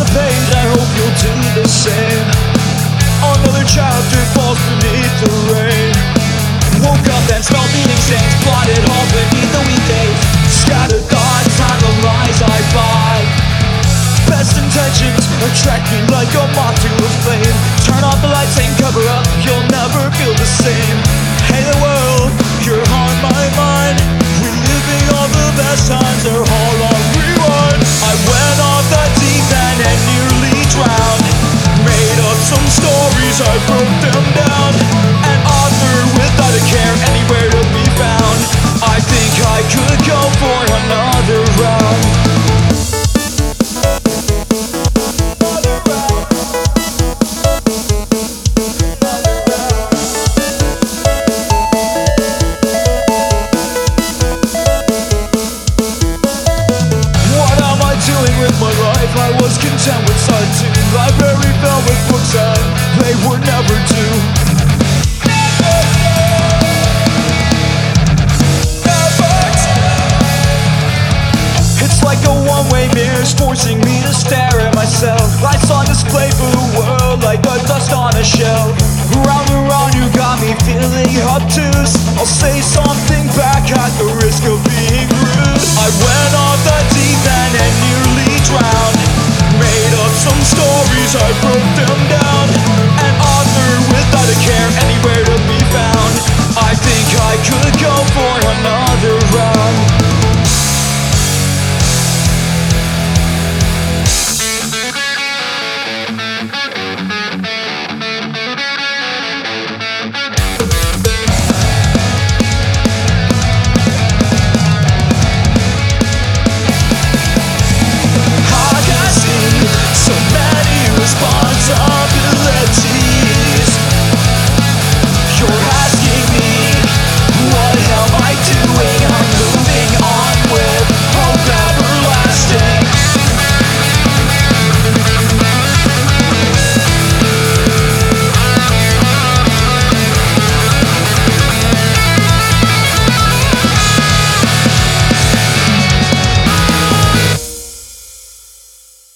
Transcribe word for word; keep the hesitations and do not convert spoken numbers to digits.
the page, I hope you'll do the same. Another chapter falls beneath the rain. Woke up and smelled meaning stains, blotted all beneath the weekdays. Scattered thoughts on the lies I bought. Best intentions attract me like a moth to a flame. Turn off the lights and cover up, you'll never feel the same. Hey the world, you're on my mind. Reliving all the best times, they're all on rewind. I went off the deep end and nearly drowned. Made up some stories, I broke them down. An author without a care, anywhere to be found. I think I could go for another round. With my life, I was content with solitude. Library filled with books and they were never due. Never Never It's like a one-way mirror forcing me to stare at myself. Life's on display for the world like the dust on a shelf. Round and round you got me feeling obtuse. I'll say something back at the risk of being rude. I went off the deep end and nearly drowned. Made up some stories, I broke them down. An author without a care, anywhere to be found. I think I could go for another round. Responsibility